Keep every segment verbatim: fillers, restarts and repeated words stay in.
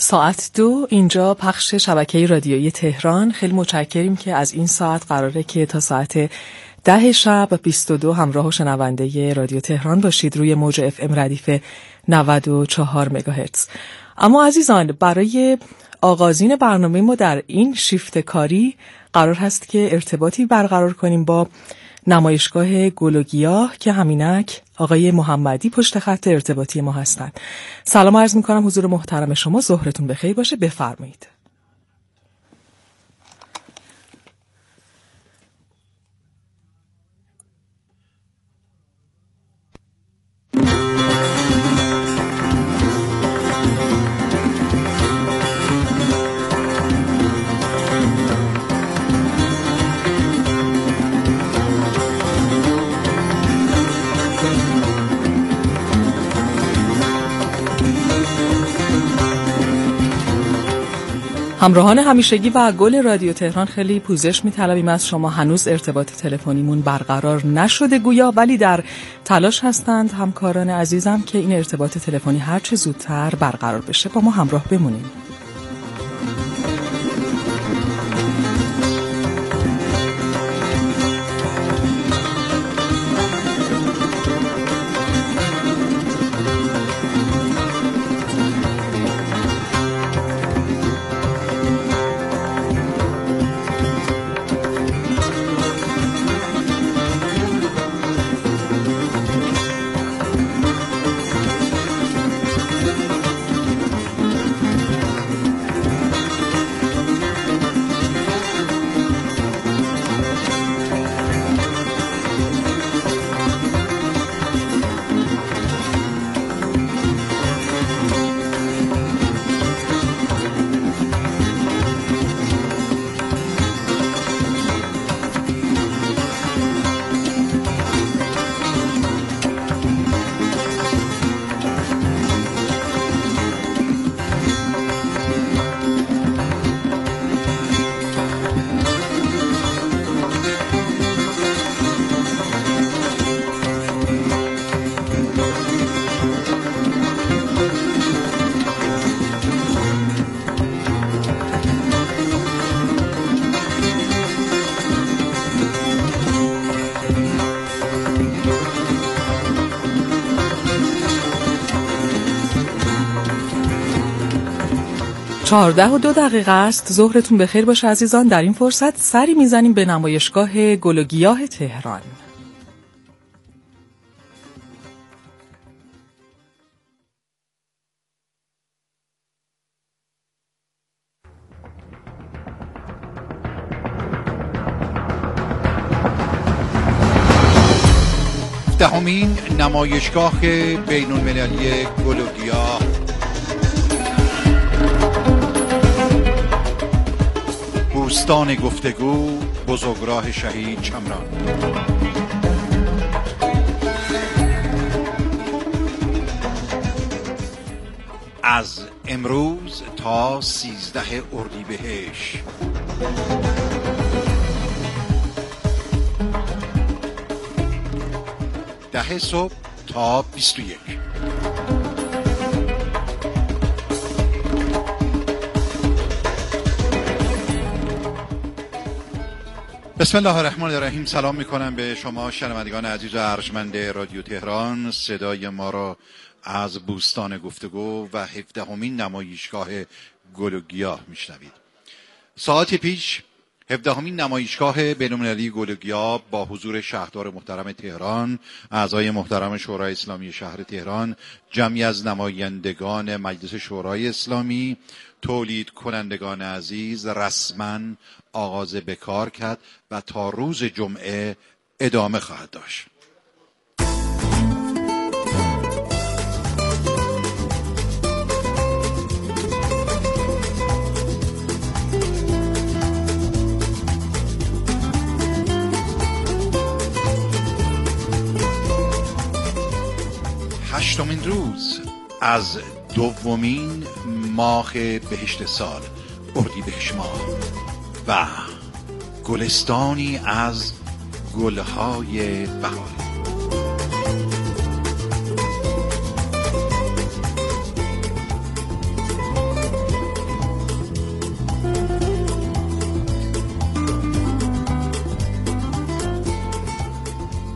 ساعت دو اینجا پخش شبکه رادیویی تهران. خیلی متشکریم که از این ساعت قراره که تا ساعت ده شب بیست و دو همراه و شنونده رادیو تهران باشید روی موج اف ام ردیف نود و چهار مگاهرتز. اما عزیزان، برای آغازین برنامه ما در این شیفت کاری قرار هست که ارتباطی برقرار کنیم با نمایشگاه گل و گیاه که همینک آقای محمدی پشت خط ارتباطی ما هستند. سلام عرض می‌کنم حضور محترم شما، ظهرتون بخیر باشه، بفرمایید. همراهان همیشگی و گل رادیو تهران، خیلی پوزش می‌طلبیم از شما. هنوز ارتباط تلفنیمون برقرار نشده گویا، ولی در تلاش هستند همکاران عزیزم که این ارتباط تلفنی هر چه زودتر برقرار بشه. با ما همراه بمونید. چهارده و دو دقیقه است. ظهرتون بخیر باشه عزیزان. در این فرصت سری میزنیم به نمایشگاه گل و گیاه تهران. دهمین نمایشگاه بین المللی گل و گیاه بوستان گفتگو، بزرگراه شهید چمران. از امروز تا سیزده اردیبهشت ده صبح تا بیست و یک. بسم الله الرحمن الرحیم. سلام میکنم به شما شنوندگان عزیز و ارجمند رادیو تهران. صدای ما را از بوستان گفتگو و هفدهمین نمایشگاه گل و گیاه میشنوید. ساعتی پیش هفدهمین نمایشگاه بین‌المللی گل و گیاه با حضور شهردار محترم تهران، اعضای محترم شورای اسلامی شهر تهران، جمعی از نمایندگان مجلس شورای اسلامی، تولید کنندگان عزیز رسما آغاز به کار کرد و تا روز جمعه ادامه خواهد داشت. هشتمین روز از دومین ماه بهشت سال، اردیبهشت ماه، و گلستانی از گلهای بهاری.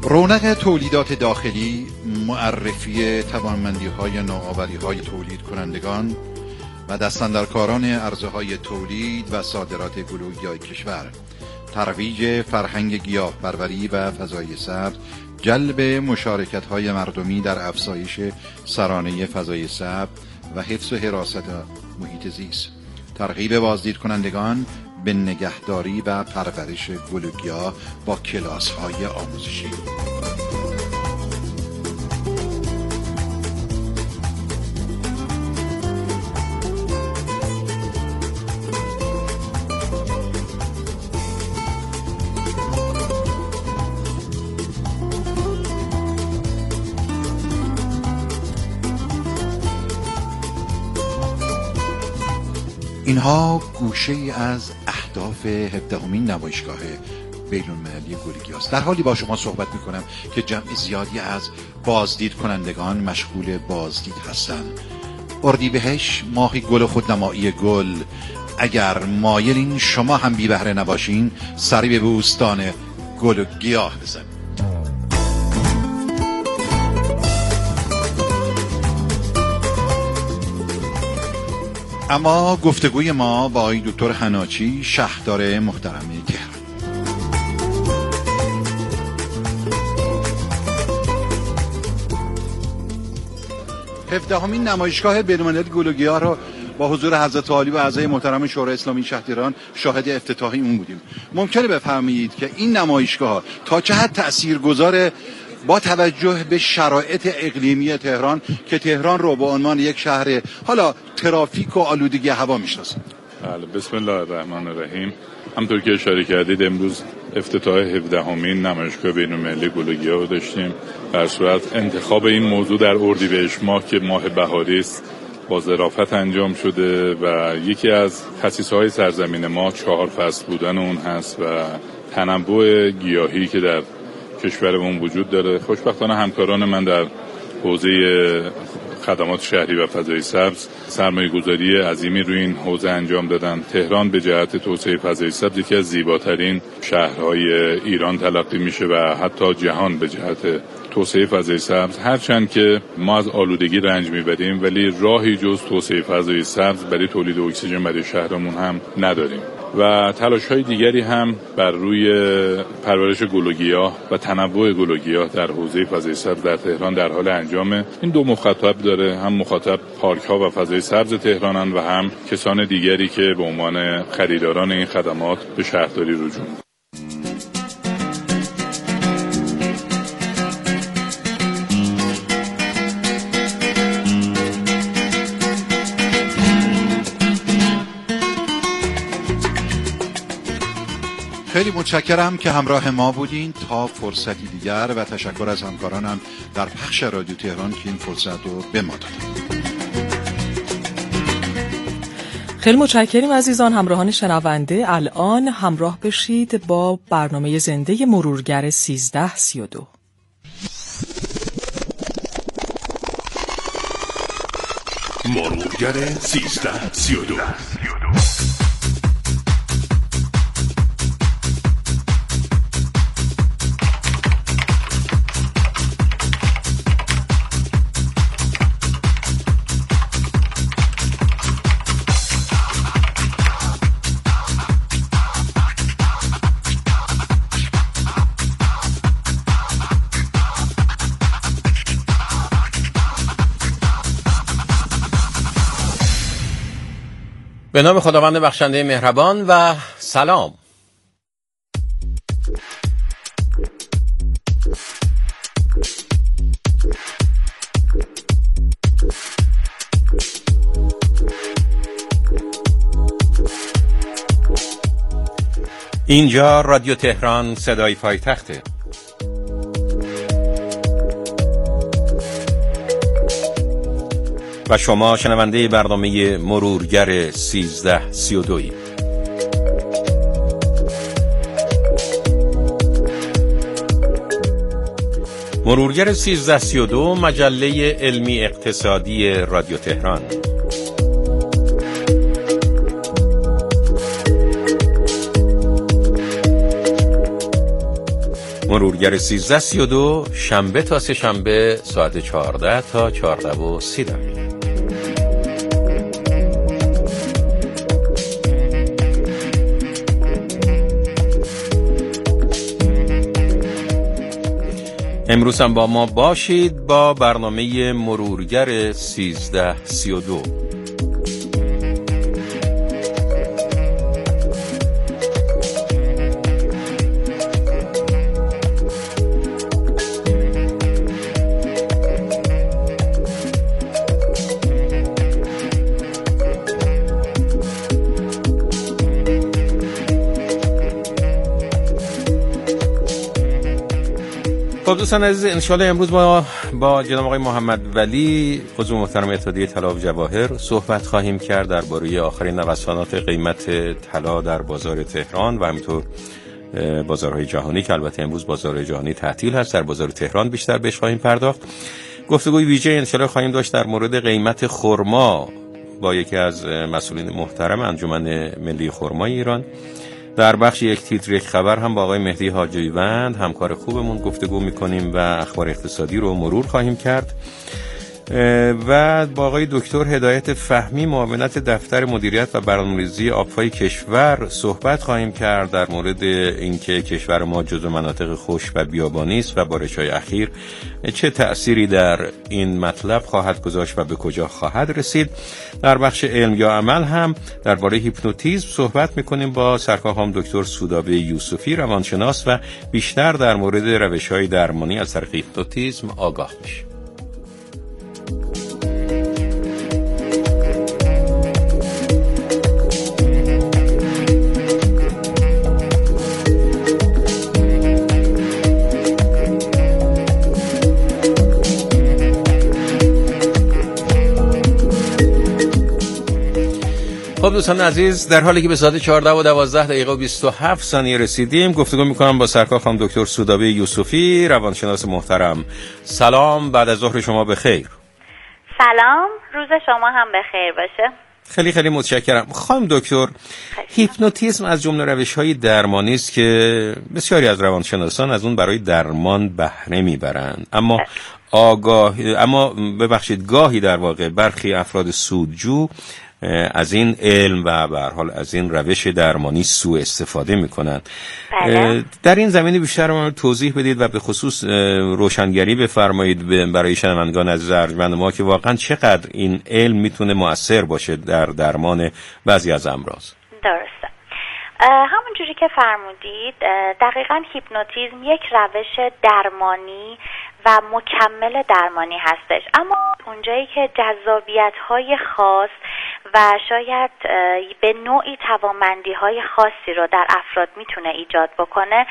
رونق تولیدات داخلی، معرفی توانمندی‌های نوآوری‌های تولید کنندگان و دستاندرکاران عرضه‌های تولید و صادرات گلوگیای کشور، ترویج فرهنگ گیاه‌پروری و فضای سبز، جلب مشارکت‌های مردمی در افزایش سرانه فضای سبز و حفظ و حراست محیط زیست، ترغیب بازدید کنندگان به نگهداری و پرورش گل و گیاه با کلاس‌های آموزشی. اینها گوشه ای از اهداف هفدهمین نمایشگاه بین‌المللی گلگیاه است. در حالی با شما صحبت می‌کنم که جمع زیادی از بازدید کنندگان مشغول بازدید هستند. اردیبهشت ماهی گل خودنمایی گل. اگر مایلین شما هم بی بهره نباشین، سری به بوستان گل و گیاه بزنید. اما گفتگوی ما با آقای دکتر حناچی، شهردار محترم تهران. هفدهمین نمایشگاه بین‌المللی گل و گیاه را با حضور حضرت عالی و اعضای محترم شورای اسلامی شهر تهران شاهد افتتاحی اون بودیم. ممکنه بفرمایید که این نمایشگاه تا چه حد تاثیرگذار با توجه به شرایط اقلیمی تهران که تهران رو به عنوان یک شهر حالا ترافیک و آلودگی هوا میشناسه؟ بله، بسم الله الرحمن الرحیم. همونطور که اشاره کردید امروز افتتاح هفدهمین نمایشگاه بین‌المللی گل و گیاه رو داشتیم. در صورت انتخاب این موضوع در اردیبهشت ماه که ماه بهاری است با ظرافت انجام شده و یکی از خصیصه‌های سرزمین ما چهار فصل بودن اون هست و تنوع گیاهی که در کشورمون وجود داره. خوشبختانه همکاران من در حوزه خدمات شهری و فضای سبز سرمایه گذاری عظیمی روی این حوزه انجام دادن. تهران به جهت توسعه فضای سبز یکی از زیباترین شهرهای ایران تلقی میشه و حتی جهان به جهت توسعه فضای سبز. هرچند که ما از آلودگی رنج میبریم ولی راهی جز توسعه فضای سبز برای تولید اکسیژن برای شهرمون هم نداریم و تلاش‌های دیگری هم بر روی پرورش گل و گیاه و تنوع گل و گیاه در حوزه فضای سبز در تهران در حال انجامه. این دو مخاطب داره، هم مخاطب پارک‌ها و فضای سبز تهرانن و هم کسان دیگری که به عنوان خریداران این خدمات به شهرداری رجوع. خیلی متشکرم که همراه ما بودین تا فرصتی دیگر و تشکر از همکارانم در پخش رادیو تهران که این فرصت رو به ما دادن. خیلی متشکریم عزیزان همراهان شنونده. الان همراه بشید با برنامه زنده مرورگر سیزده سی و دو. مرورگر سیزده سی و دو. به نام خداوند بخشنده مهربان و سلام. اینجا رادیو تهران، صدای پایتخته. و شما شنونده برنامه مرورگر سیزده سی و دویی. مرورگر سیزده سی و دو مجله علمی اقتصادی رادیو تهران. مرورگر سیزده سی و دو شنبه تا سه شنبه ساعت چهارده تا چهارده و سی دقیقه. امروز هم با ما باشید با برنامه مرورگر سیزده سی و دو. خب دوستان عزیز، انشاءالله امروز با با جناب آقای محمد ولی عضو محترم اتحادیه طلا و جواهر صحبت خواهیم کرد درباره آخرین نوسانات قیمت طلا در بازار تهران و همینطور بازارهای جهانی که البته امروز بازار جهانی تعطیل هست. در بازار تهران بیشتر بهش خواهیم پرداخت. گفتگوی ویژه انشاءالله خواهیم داشت در مورد قیمت خرما با یکی از مسئولین محترم انجمن ملی خرمای ایران. در بخش یک تیتر یک خبر هم با آقای مهدی حاجیوند همکار خوبمون گفتگو میکنیم و اخبار اقتصادی رو مرور خواهیم کرد و با آقای دکتر هدایت فهمی معاونت دفتر مدیریت و برنامه‌ریزی آب‌های کشور صحبت خواهیم کرد در مورد اینکه کشور ما جزو مناطق خشک و بیابانی است و بارش‌های اخیر چه تأثیری در این مطلب خواهد گذاشت و به کجا خواهد رسید. در بخش علم یا عمل هم درباره هیپنوتیزم صحبت می‌کنیم با سرکارخانم دکتر سودابه یوسفی روانشناس و بیشتر در مورد روش‌های درمانی از طریق هیپنوتیزم آگاه می‌شیم. خب دوستان عزیز، در حالی که به ساعت چهارده و دوازده دقیقه و بیست و هفت ثانیه رسیدیم گفتگو میکنم با سرکارخانم دکتر سودابه یوسفی روانشناس محترم. سلام، بعد از ظهر شما بخیر. سلام، روز شما هم بخیر باشه. خیلی خیلی متشکرم. خانم دکتر، هیپنوتیزم از جمله روش‌های درمانی است که بسیاری از روانشناسان از اون برای درمان بهره میبرند، اما آگاه اما ببخشید گاهی در واقع برخی افراد سودجو از این علم و به هر حال از این روش درمانی سوء استفاده میکنن. بله. در این زمینه بیشتر ما توضیح بدید و به خصوص روشنگری بفرمایید برای شنوندگان عزیز ارجمند ما که واقعا چقدر این علم میتونه مؤثر باشه در درمان بعضی از امراض. درسته. همون جوری که فرمودید دقیقاً هیپنوتیزم یک روش درمانی و مکمل درمانی هستش، اما اونجایی که جذابیت‌های خاص و شاید به نوعی توانمندی‌های خاصی رو در افراد میتونه ایجاد بکنه،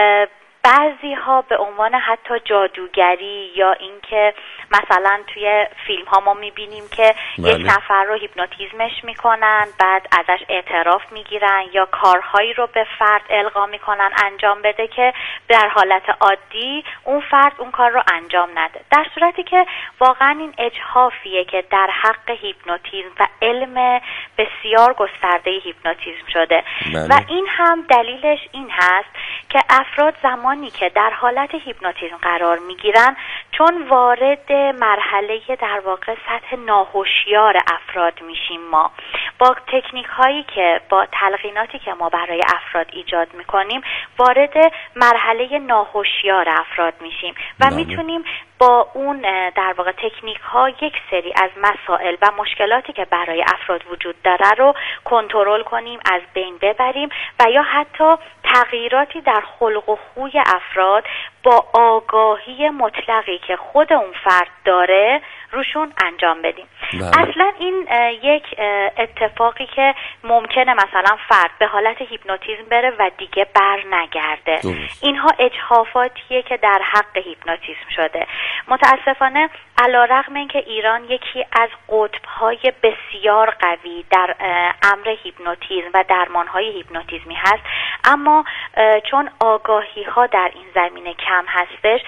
بعضی ها به عنوان حتی جادوگری یا اینکه مثلا توی فیلم ها ما میبینیم که بله. یک نفر رو هیپنوتیزمش میکنن بعد ازش اعتراف میگیرن یا کارهایی رو به فرد القا میکنن انجام بده که در حالت عادی اون فرد اون کار رو انجام نده، در صورتی که واقعا این اجحافیه که در حق هیپنوتیزم و علم بسیار گسترده هیپنوتیزم شده بله. و این هم دلیلش این هست که افراد زمانی که در حالت هیپنوتیزم قرار میگیرن چون وارد مرحله در واقع سطح ناهوشیار افراد میشیم، ما با تکنیک هایی که با تلقیناتی که ما برای افراد ایجاد میکنیم وارد مرحله ناهوشیار افراد میشیم و میتونیم با اون در واقع تکنیک ها یک سری از مسائل و مشکلاتی که برای افراد وجود داره رو کنترل کنیم، از بین ببریم و یا حتی تغییراتی در خلق و خوی افراد با آگاهی مطلقی که خود اون فرد داره روشون انجام بدیم. بله. اصلا این یک اتفاقی که ممکنه مثلا فرد به حالت هیپنوتیزم بره و دیگه بر نگرده. درست. اینها اجحافاتیه که در حق هیپنوتیزم شده. متاسفانه علیرغم اینکه ایران یکی از قطب‌های بسیار قوی در امر هیپنوتیزم و درمان‌های هیپنوتیزمی هست، اما چون آگاهی‌ها در این زمینه کم هستش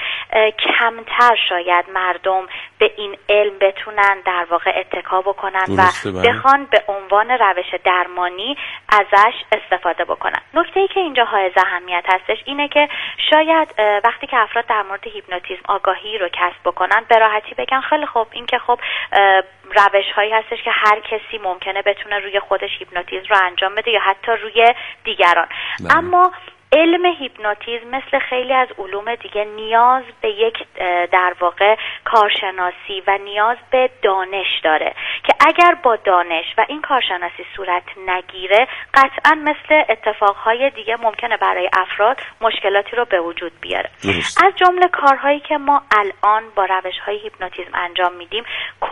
کمتر شاید مردم به این علم بتونن در واقع اتکا بکنن و بخوان به عنوان روش درمانی ازش استفاده بکنن. نکته‌ای که اینجا حائز اهمیت هستش اینه که شاید وقتی که افراد در مورد هیپنوتیزم آگاهی رو کسب بکنن به راحتی بگن خیلی خوب این که خب روش هایی هستش که هر کسی ممکنه بتونه روی خودش هیپنوتیزم رو انجام بده یا حتی روی دیگران. بله. اما علم هیپنوتیزم مثل خیلی از علوم دیگه نیاز به یک در واقع کارشناسی و نیاز به دانش داره که اگر با دانش و این کارشناسی صورت نگیره قطعا مثل اتفاقهای دیگه ممکنه برای افراد مشکلاتی رو به وجود بیاره. درست. از جمله کارهایی که ما الان با روش‌های هیپنوتیزم انجام میدیم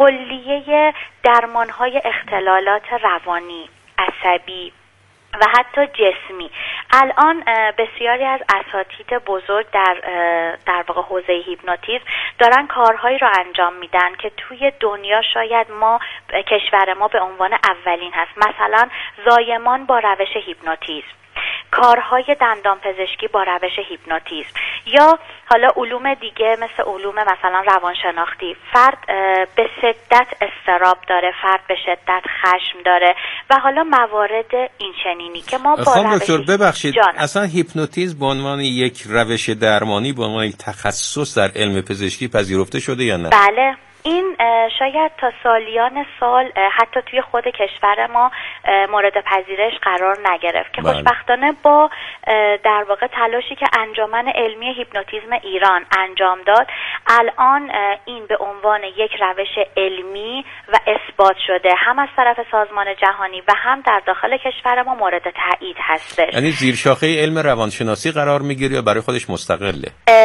کلیه درمانهای اختلالات روانی، عصبی و حتی جسمی. الان بسیاری از اساتید بزرگ در در واقع حوزه هیپنوتیزم دارن کارهایی رو انجام میدن که توی دنیا شاید ما کشور ما به عنوان اولین هست. مثلا زایمان با روش هیپنوتیزم، کارهای دندان پزشکی با روش هیپنوتیزم یا حالا علوم دیگه مثل علوم مثلا روانشناختی. فرد به شدت اضطراب داره، فرد به شدت خشم داره و حالا موارد این چنینی که ما با خب دکتر ببخشید جان. اصلا هیپنوتیزم به عنوان یک روش درمانی به عنوان یک تخصص در علم پزشکی پذیرفته شده یا نه؟ بله، این شاید تا سالیان سال حتی توی خود کشور ما مورد پذیرش قرار نگرفت که خوشبختانه با در واقع تلاشی که انجمن علمی هیپنوتیزم ایران انجام داد الان این به عنوان یک روش علمی و اثبات شده هم از طرف سازمان جهانی و هم در داخل کشور ما مورد تایید هستش. یعنی زیر شاخه علم روانشناسی قرار میگیره یا برای خودش مستقله؟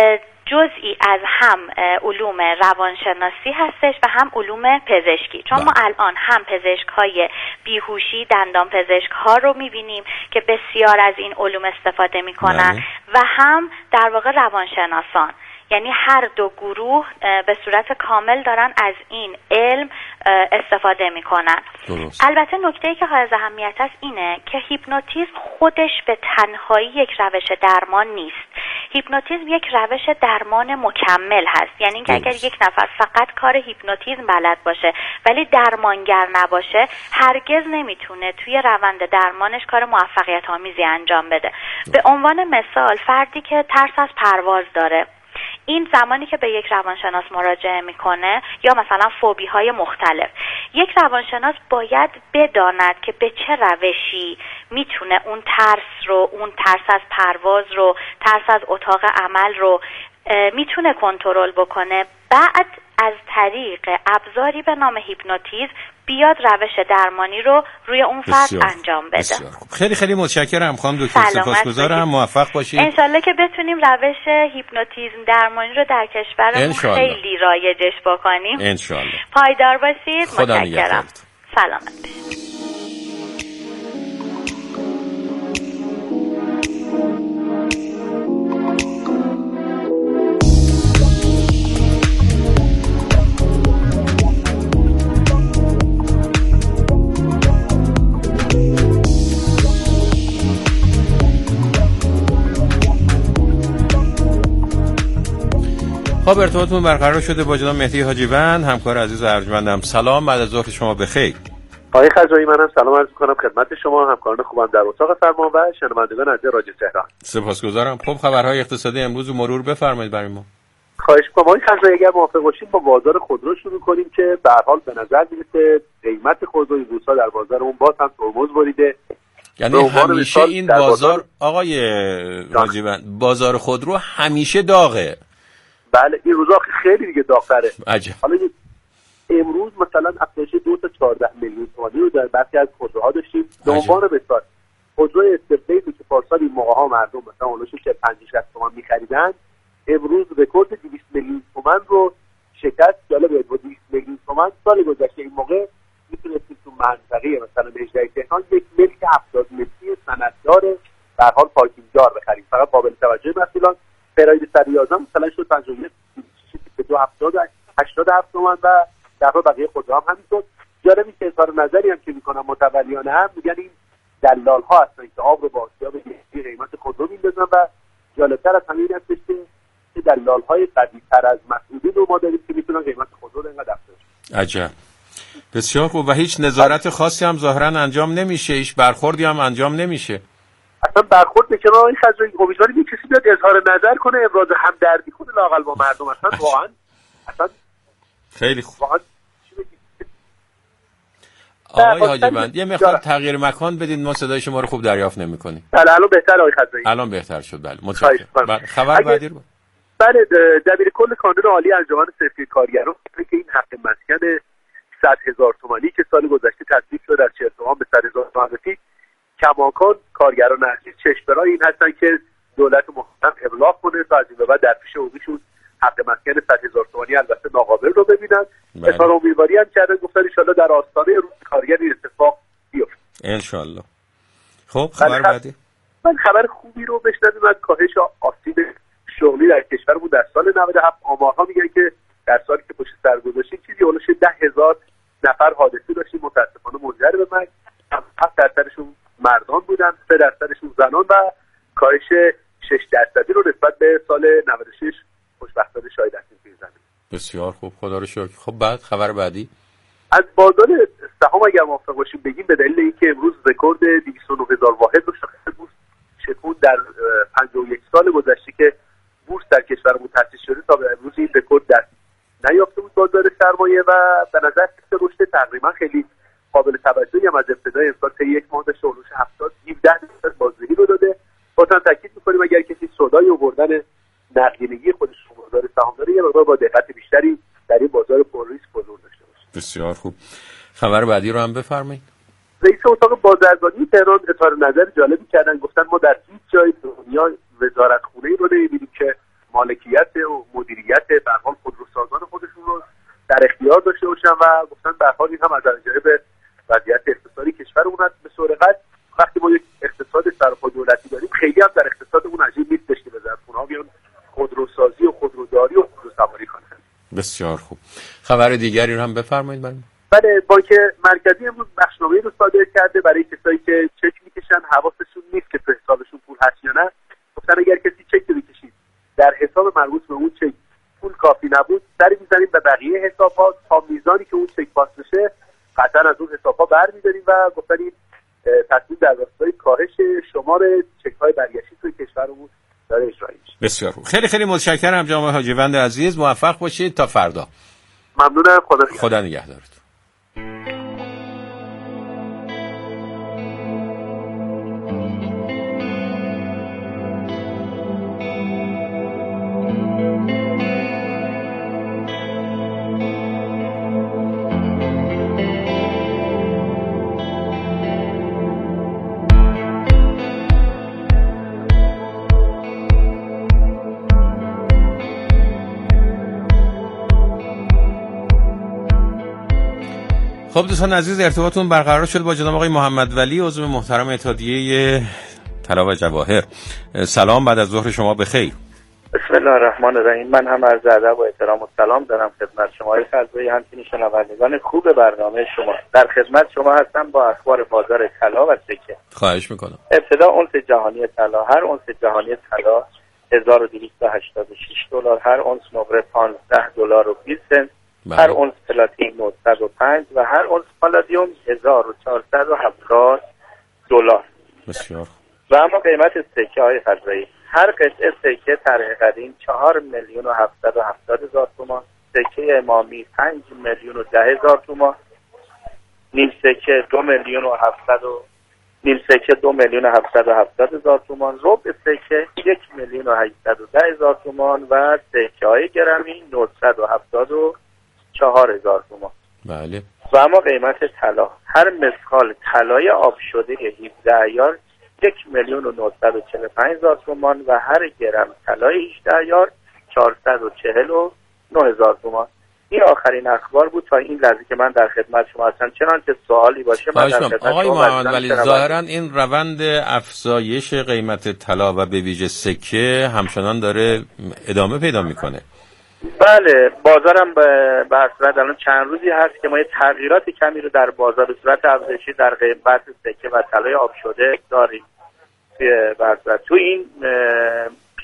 جزئی از هم علوم روانشناسی هستش و هم علوم پزشکی، چون ما الان هم پزشک های بیهوشی، دندان پزشک ها رو میبینیم که بسیار از این علوم استفاده میکنن و هم در واقع روانشناسان. یعنی هر دو گروه به صورت کامل دارن از این علم استفاده میکنن. البته نکته‌ای که حائز اهمیت است اینه که هیپنوتیزم خودش به تنهایی یک روش درمان نیست. هیپنوتیزم یک روش درمان مکمل هست. یعنی که اگر یک نفر فقط کار هیپنوتیزم بلد باشه ولی درمانگر نباشه هرگز نمیتونه توی روند درمانش کار موفقیت آمیزی انجام بده. به عنوان مثال فردی که ترس از پرواز داره، این زمانی که به یک روانشناس مراجعه میکنه یا مثلا فوبی های مختلف، یک روانشناس باید بداند که به چه روشی میتونه اون ترس رو، اون ترس از پرواز رو، ترس از اتاق عمل رو میتونه کنترل بکنه. بعد از طریق ابزاری به نام هیپنوتیزم بیاد روش درمانی رو روی اون فرد انجام بده. بسیار. خیلی خیلی متشکرم خانم دکتر، سپاسگزارم، موفق باشید. انشالله که بتونیم روش هیپنوتیزم درمانی رو در کشورمون خیلی رایجش بکنیم. انشالله. پایدار باشید. متشکرم. سلامت باشید. خب ارتباطمون برقرار شده با جناب مهدی حاجیوند، همکار عزیز و ارجمندم. سلام، بعد از ظهر شما بخیر. آقای خجایی، منم سلام عرض می‌کنم خدمت شما، همکاران خوبم در اتاق فرمان و شنوندگان عزیز رادیو تهران. سپاسگزارم. خب خبرهای اقتصادی امروز رو مرور بفرمایید برای ما. خواهش می‌کنم. آقای خجایی اگر موافق باشید با بازار خودرو شروع کنیم که به هر حال به نظر میاد قیمت خودروی بورس‌ها در بازارمون باز هم ترمز بریده. یعنی همیشه این بازار, بازار آقای حاجیوند بازار خودرو همیشه داغه. بله این روزا خیلی دیگه داغ‌تره. عجب. حالا امروز مثلا افزایش دو تا چهارده میلیون تومانی رو در برخی از خودروها داشتیم. به عنوان مثال خودرو استپلیت که پارسال این موقع‌ها مردم مثلا اونش پنجاه شصت تومان می‌خریدن، امروز رکورد دویست میلیون تومان رو شکست. جالبه با دویست میلیون تومان سال گذشته این موقع میتونستیم تو منطقه مثلا مجده تهران یک ملک هفتاد متری سنددار در حال پارکینگ دار بخریم. فقط قابل توجه مسئولان پراید صد و یازده مثلا شد پنجاه و یک به دو هفتاد هشتاد هفت تومان و در واقع بقیه خودرو هم همینطور. جالبه که اظهار نظری هم که میکنن متولیان هم میگن این دلال ها هستن که آب رو با آسیاب قیمت خودرو میندازن و جالبتر از همین هستش که دلال‌های قوی‌تر از مسئولین رو ما داریم که میتونن قیمت خودرو رو اینقدر افزایش بدن. عجب. بسیار خوب. و هیچ نظارت خاصی هم ظاهرا انجام نمیشه، هیچ برخوردی هم انجام نمیشه. اصلا برخورد به کنار این خزایی امیدواریم یک کسی بیاد اظهار نظر کنه، ابراز همدردی کنه لااقل با مردم. اصلا واقعا اصلا خیلی خوب. واقعا آقای حاجی‌بند یه مقدار تغییر مکان بدید، ما صدای شما رو خوب دریافت نمی‌کنیم. بله الان بهتره آقای خزایی. الان بهتر شد. بله متشکرم. خبر بعدی رو. بله دبیر کل کانون عالی انجمن صرفی کارگران که این حق مسکن صد هزار تومانی که سال گذشته تصویب شد از چهل تومان به صد هزار تومان رسید، کماکان کارگران عزیز چشم‌برای این هستن که دولت محترم ابلاغ کنه تا از این به بعد در پیش عمومیشون حق مسکن صد هزار تومانی البته ناقابل رو ببینن. اظهار امیدواری هم کردن، گفتن ان شاءالله در آستانه روز کارگر این اتفاق بیفته ان شاءالله. خب خبر بعدی. من خبر خوبی رو بشنویم از کاهش آسیب شغلی در کشورمون در سال نود و هفت. آمارها میگن که در سالی که پشت سر گذاشتیم چیزی اولش ده هزار نفر حادثه داشتیم، متاسفانه منجر به مرگ. هفت درصدشون مردان بودن، سه درصدشون زنان و کاهش شش درصدی رو نسبت به سال نود و شش خوشبختانه شاهد هستیم که زمین. بسیار خوب، خدا رو شکر. خب بعد خبر بعدی از بازار سهام اگر موافق باشیم بگیم به دلیل اینکه امروز رکورد دویست و نه هزار واحد رو شاخص بورس شکوند در پنجاه و یک سال گذشته که بورس در کشورمون تأسیس شده تا به امروز این رکورد دست نیافته بود بازار سرمایه و به نظر میاد رشد تقریبا خیلی قابل توجهی هم از ابتدای امسال تا یک ماه داشته، اولش هفتاد هفده درصد بازدهی رو داده. بازم تاکید می‌کنیم اگر کسی سودای آوردن نقدینگی خودش رو بازار سهام داره یه مقدار با دقت بیشتری در این بازار پر ریسک حضور داشته باشه. بسیار خوب. خبر بعدی رو هم بفرمایید. رئیس اتاق بازرگانی تهران اظهار نظر جالبی کردن، گفتن ما در هیچ جای دنیا وزارتخونه‌ای رو نمی‌بینیم که مالکیت و مدیریت به هر حال خودروسازان خودشون رو در اختیار داشته باشن و گفتن به هر حال این هم از نظر به وضعیت اقتصادی کشورمون هست. به سرعت وقتی ما یک اقتصاد سرپا دولتی داریم خیلی هم در اقتصادمون عجیب نیست که وزارتخونه‌ها بیان خودروسازی و خودروداری و خودروسواری کنن. بسیار خوب. خبر دیگری رو هم بفرمایید. بله بله بانک مرکزی امروز بخشنامه‌ای رو صادر کرده برای کسایی که چک میکشن حواسشون نیست که تو حسابشون پول هست یا نه. گفتن اگر کسی چک بکشید در حساب مربوط به اون چک پول کافی نبود سری می‌زنیم به بقیه حساب‌ها تا میزانی که اون چک پاس بشه قطعا از اون حساب‌ها برمی‌داریم و گفتن این تصمیم در راستای کاهش شمار چک‌های برگشتی توی کشورمون داره اجرایی میشه. بسیار خوب. خیلی خیلی متشکرم جناب حاجی‌بند عزیز، موفق باشید تا فردا. ممنونم. خدا خدا نگهدارتون. خب دوستان عزیز، ارتباطتون برقرار شد با جناب آقای محمد ولی، عضو محترم اتحادیه طلا و جواهر. سلام، بعد از ظهر شما بخیر. بسم الله الرحمن الرحیم. من هم عرض ادب و احترام و سلام دارم خدمت شما های فضایی، همچنین شنوندگان خوب برنامه شما. در خدمت شما هستم با اخبار بازار طلا و سکه. خواهش میکنم. ابتدا اونس جهانی طلا. هر اونس جهانی طلا هزار و دویست و هشتاد و شش دلار، هر اونس نقره پانزده دلار و بیست سنت، بله. هر اونس پلاتین نهصد و پنج و هر اونس پالادیوم هزار و چهارصد و هفتاد دلار. بسیار. و اما قیمت سکه های فضایی، هر قطعه سکه طرح قدیم چهار میلیون و هفتصد و هفتاد هزار تومان، سکه امامی پنج میلیون و ده هزار تومان، نیم سکه دو میلیون و هفتصد و نیم سکه دو میلیون و هفتصد و هفتاد هزار تومان، ربع سکه یک میلیون و هشتصد و ده هزار تومان و سکه های گرمی نهصد و هفتاد و چهار هزار تومان. بله. و اما قیمت طلا، هر مسخال طلای آب شده هفده عیار یک میلیون و نهصد و چهل و پنج هزار تومان و هر گرم طلای هجده عیار چهارصد و چهل و نه هزار تومان. این آخرین اخبار بود تا این لحظه که من در خدمت شما هستم. چنانچه سوالی باشه من در خدمت آقای شما محمد ولی ظاهرا این روند افزایش قیمت طلا و به ویژه سکه همچنان داره ادامه پیدا میکنه. بله، بازارم به صورت الان چند روزی هست که ما یه تغییرات کمی رو در بازار به صورت افزایشی در قیمت سکه و طلای آب شده داریم. به صورت تو این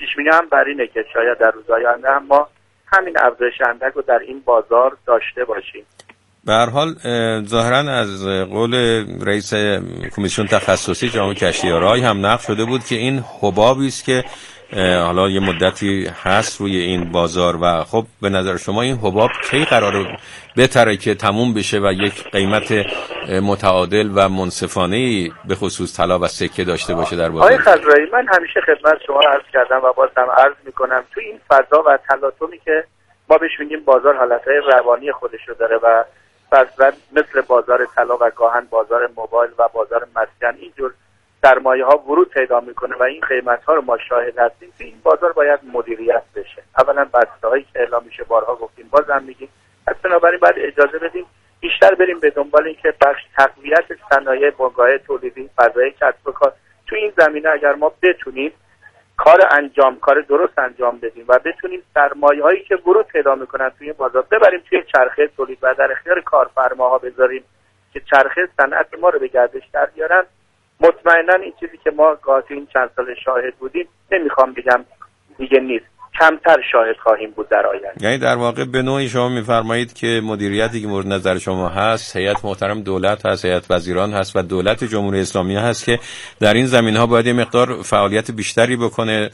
پیش‌بینی هم بر اینه که شاید در روزهای آینده هم ما همین افزایش اندک رو در این بازار داشته باشیم. به هر حال ظاهراً از قول رئیس کمیسیون تخصصی جامعه کشتیارای هم نقل شده بود که این حبابی است که حالا یه مدتی هست روی این بازار و خب به نظر شما این حباب کی قراره بهتره که تموم بشه و یک قیمت متعادل و منصفانه‌ای به خصوص طلا و سکه داشته باشه در بازار؟ آقای خضرایی، من همیشه خدمت شما عرض کردم و باز هم عرض میکنم تو این فضا و تلاطمی که ما بهش میگیم بازار حالتهای روانی خودش رو داره و مثلا مثل بازار طلا و گاهن بازار موبایل و بازار مسکن اینجور سرمایه ها ورود پیدا میکنه و این قیمت ها رو ما شاهد هستیم که این بازار باید مدیریت بشه. اولا بسته‌هایی که اعلام میشه بارها گفتیم، باز هم میگیم، پس بنابراین باید اجازه بدیم بیشتر بریم به دنبال این که بخش تقویت صنایع بنگاه تولیدی، فضای کسب و کار تو این زمینه اگر ما بتونیم کار انجام کار درست انجام بدیم و بتونیم سرمایه هایی که ورود پیدا میکنن توی بازار ببریم توی چرخه تولید و در اختیار کارفرماها بذاریم که چرخه صنعت ما رو به گردش در بیارن، مطمئنا این چیزی که ما گاهی این چند سال شاهد بودیم، نمیخوام بگم دیگه نیست، کمتر شاهد خواهیم بود در آینده. یعنی در واقع به نوعی شما میفرمایید که مدیریتی که مورد نظر شما هست هیئت محترم دولت هست، هیئت وزیران هست و دولت جمهوری اسلامی هست که در این زمینه‌ها باید یه مقدار فعالیت بیشتری بکنه،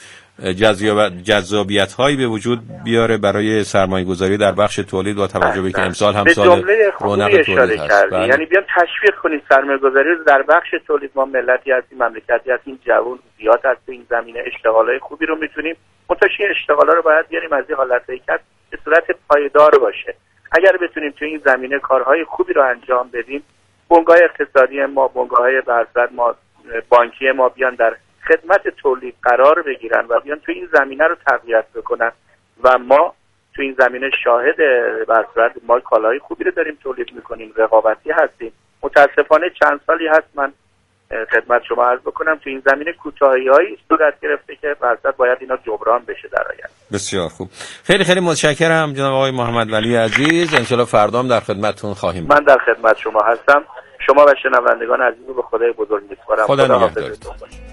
جذابیت هایی به وجود بیاره برای سرمایه گذاری در بخش تولید با توجه به که امسال هم سال رونق تولید هست. بله. یعنی بیان تشویق کنیم سرمایه گذاری رو در بخش تولید. ما ملتی هستیم، مملکتی هستیم، جوان زیاد هست تو این زمینه، اشتغالای خوبی رو میتونیم متشی اشتغالا رو باید بیاریم از این حالت هیکل به صورت پایدار باشه. اگر بتونیم تو این زمینه کارهای خوبی رو انجام بدیم، بنگاه اقتصادی ما، بنگاه‌های برصد ما، بانکی ما بیان در خدمت تولید قرار بگیرن و بیان تو این زمینه رو تقویت بکنن و ما تو این زمینه شاهد برصد ما کالای خوبی رو داریم تولید میکنیم، رقابتی هستیم. متاسفانه چند سالی هست من خدمت شما عرض بکنم تو این زمینه کوتاهی‌هایی صورت گرفته که برصد باید اینا جبران بشه در آینده. بسیار خوب، خیلی خیلی متشکرم جناب آقای محمد ولی عزیز. ان شاءالله فردا هم در خدمتتون خواهیم بود. من در خدمت شما هستم. شما و شنوندگان عزیز رو به خدای بزرگ میسپارم. خدا نگهدارتون.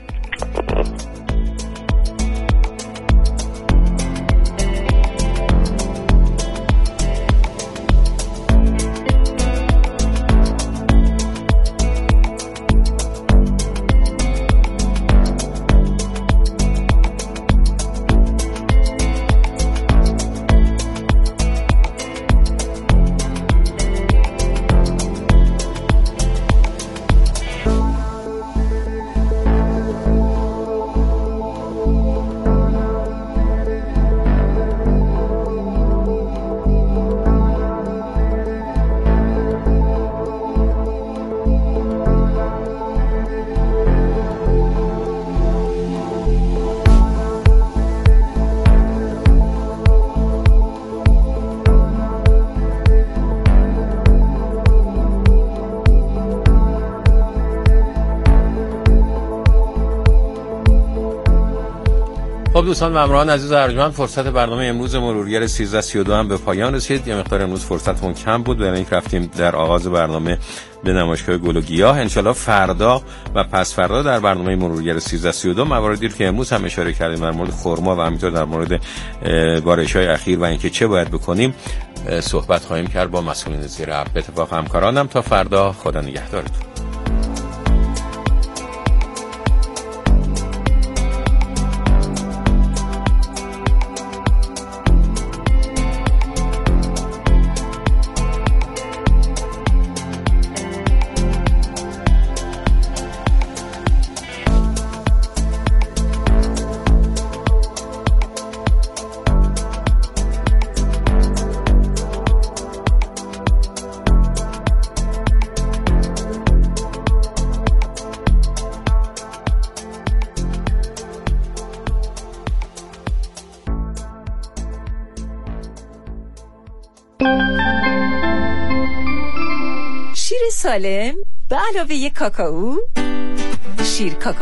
خب دوستان و همراهان عزیز و ارجمند، فرصت برنامه امروز مرورگر سیزده سی و دو هم به پایان رسید. یه مقدار امروز فرصتمون کم بود، برای اینکه رفتیم در آغاز برنامه به نمایشگاه گل و گیاه. انشالله فردا و پس فردا در برنامه مرورگر سیزده سی و دو مواردی که امروز هم اشاره کردیم در مورد خرما و همینطور در مورد بارش‌های اخیر و اینکه چه باید بکنیم صحبت خواهیم کرد با مسئولین زیر اب. به اتفاق همکارانم تا فردا، خدا نگهدارتون. شیر سالم به علاوه کاکائو، شیر کاکائو